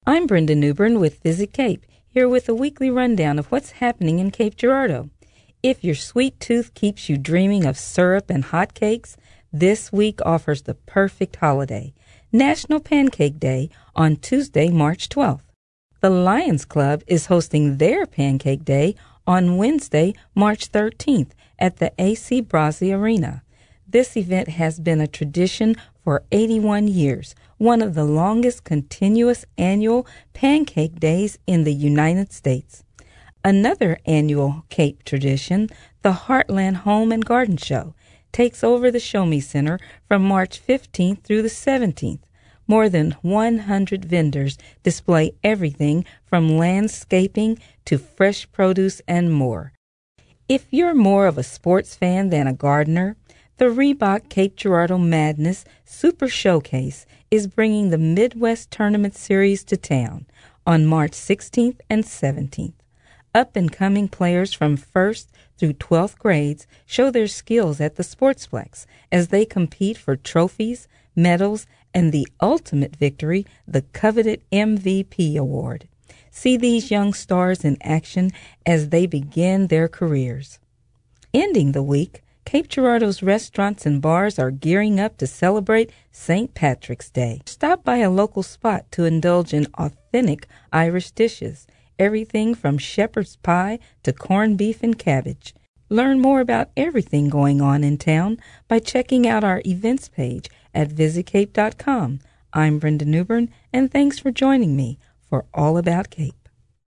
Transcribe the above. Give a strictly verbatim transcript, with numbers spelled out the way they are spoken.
I'm Brenda Newbern with Visit Cape, here with a weekly rundown of what's happening in Cape Girardeau. If your sweet tooth keeps you dreaming of syrup and hot cakes, this week offers the perfect holiday, National Pancake Day on Tuesday, March twelfth. The Lions Club is hosting their Pancake Day on Wednesday, March thirteenth at the A C Brazzi Arena. This event has been a tradition for eighty-one years, one of the longest continuous annual pancake days in the United States. Another annual Cape tradition, the Heartland Home and Garden Show, takes over the Show Me Center from March fifteenth through the seventeenth. More than one hundred vendors display everything from landscaping to fresh produce and more. If you're more of a sports fan than a gardener, the Reebok Cape Girardeau Madness Super Showcase is bringing the Midwest Tournament Series to town on March sixteenth and seventeenth. Up-and-coming players from first through twelfth grades show their skills at the Sportsplex as they compete for trophies, medals, and the ultimate victory, the coveted M V P award. See these young stars in action as they begin their careers. Ending the week, Cape Girardeau's restaurants and bars are gearing up to celebrate Saint Patrick's Day. Stop by a local spot to indulge in authentic Irish dishes, everything from shepherd's pie to corned beef and cabbage. Learn more about everything going on in town by checking out our events page at visit cape dot com. I'm Brenda Newbern, and thanks for joining me for All About Cape.